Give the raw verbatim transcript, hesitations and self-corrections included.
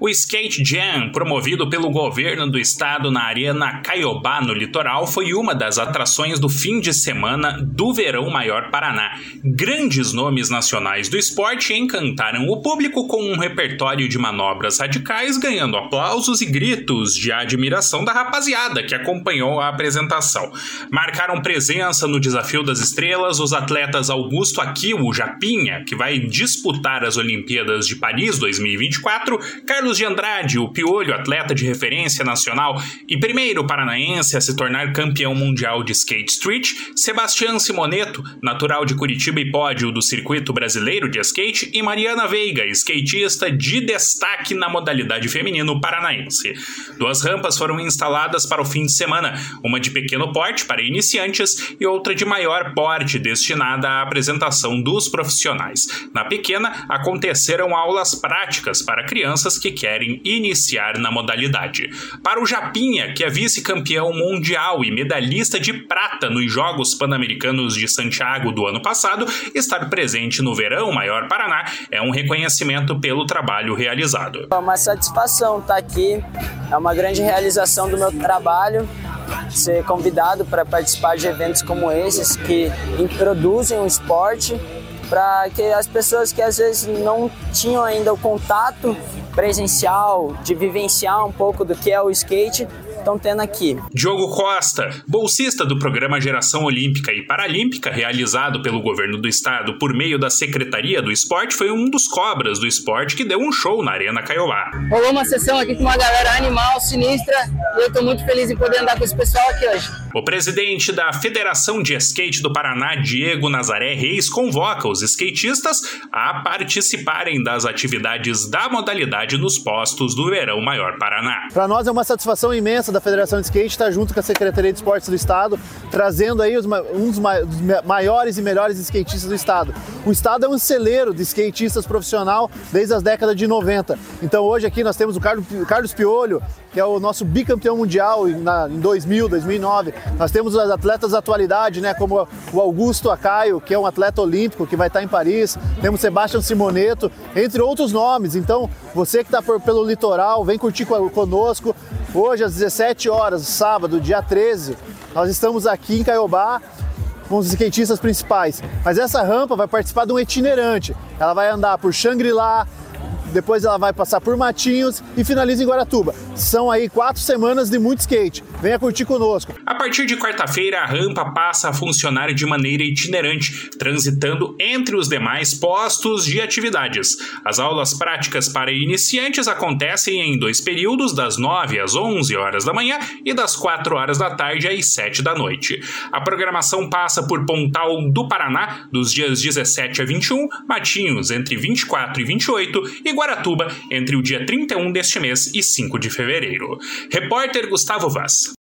O Skate Jam, promovido pelo governo do estado na Arena Caiobá, no litoral, foi uma das atrações do fim de semana do Verão Maior Paraná. Grandes nomes nacionais do esporte encantaram o público com um repertório de manobras radicais, ganhando aplausos e gritos de admiração da rapaziada que acompanhou a apresentação. Marcaram presença no Desafio das Estrelas os atletas Augusto Aquil, o Japinha, que vai disputar as Olimpíadas de Paris dois mil e vinte e quatro, Carlos de Andrade, o Piolho, atleta de referência nacional e primeiro paranaense a se tornar campeão mundial de skate street, Sebastián Simoneto, natural de Curitiba e pódio do circuito brasileiro de skate, e Mariana Veiga, skatista de destaque na modalidade feminino paranaense. Duas rampas foram instaladas para o fim de semana, uma de pequeno porte para iniciantes e outra de maior porte destinada à apresentação dos profissionais. Na pequena, aconteceram aulas práticas para crianças que querem iniciar na modalidade. Para o Japinha, que é vice-campeão mundial e medalhista de prata nos Jogos Pan-Americanos de Santiago do ano passado, estar presente no Verão Maior Paraná é um reconhecimento pelo trabalho realizado. É uma satisfação estar aqui, é uma grande realização do meu trabalho, ser convidado para participar de eventos como esses que introduzem o esporte para que as pessoas que às vezes não tinham ainda o contato presencial, de vivenciar um pouco do que é o skate, estão tendo aqui. Diogo Costa, bolsista do programa Geração Olímpica e Paralímpica, realizado pelo governo do estado por meio da Secretaria do Esporte, foi um dos cobras do esporte que deu um show na Arena Caiobá. Rolou uma sessão aqui com uma galera animal, sinistra, e eu estou muito feliz em poder andar com esse pessoal aqui hoje. O presidente da Federação de Skate do Paraná, Diego Nazaré Reis, convoca os skatistas a participarem das atividades da modalidade nos postos do Verão Maior Paraná. Para nós é uma satisfação imensa da Federação de Skate estar junto com a Secretaria de Esportes do Estado, trazendo aí os, um dos maiores e melhores skatistas do Estado. O Estado é um celeiro de skatistas profissional desde as décadas de noventa. Então hoje aqui nós temos o Carlos Piolho, que é o nosso bicampeão mundial em dois mil, dois mil e nove. Nós temos os atletas da atualidade, né, como o Augusto Aquil, que é um atleta olímpico que vai estar em Paris. Temos Sebastián Simoneto, entre outros nomes. Então, você que está pelo litoral, vem curtir conosco. Hoje, às dezessete horas, sábado, dia treze, nós estamos aqui em Caiobá com os skatistas principais. Mas essa rampa vai participar de um itinerante. Ela vai andar por Xangri-Lá, depois ela vai passar por Matinhos e finaliza em Guaratuba. São aí quatro semanas de muito skate. Venha curtir conosco. A partir de quarta-feira, a rampa passa a funcionar de maneira itinerante, transitando entre os demais postos de atividades. As aulas práticas para iniciantes acontecem em dois períodos, das nove às onze horas da manhã e das quatro horas da tarde às sete da noite. A programação passa por Pontal do Paraná, dos dias dezessete a vinte e um, Matinhos entre vinte e quatro e vinte e oito e Guaratuba entre o dia trinta e um deste mês e cinco de fevereiro. Repórter Gustavo Vaz.